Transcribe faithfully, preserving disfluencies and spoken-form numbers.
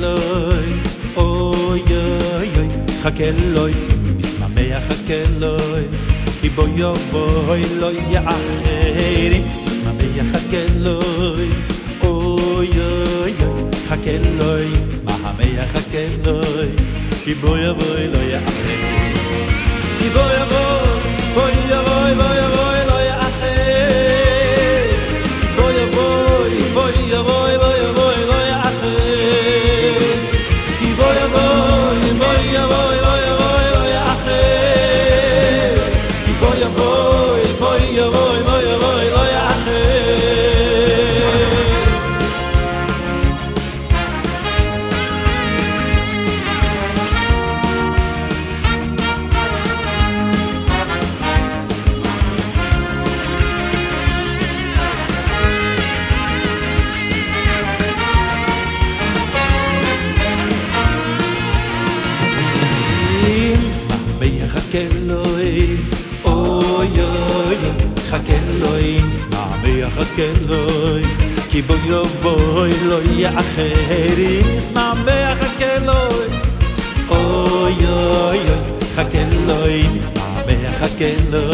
חכלוי אוי אוי אוי חכלוי מסממיה חכלוי כי בו יבואי לא יאחרים מסממיה חכלוי אוי אוי אוי חכלוי מסממיה חכלוי כי בו יבואי לא יאחרים כי בו יבואי בו יבואי בו יבואי לא יאחרים בו יבואי בו יבואי בו יבואי לא יאחרים כי בו יבואי בו יבואי בו יבואי לא יאחרים כי בו יבואי בו יבואי בו יבואי לא חכלוי אוי אוי חכלוי מסממיה חכלוי כי בו יבואי לא יאחרים מסממיה חכלוי אוי אוי חכלוי מסממיה חכלוי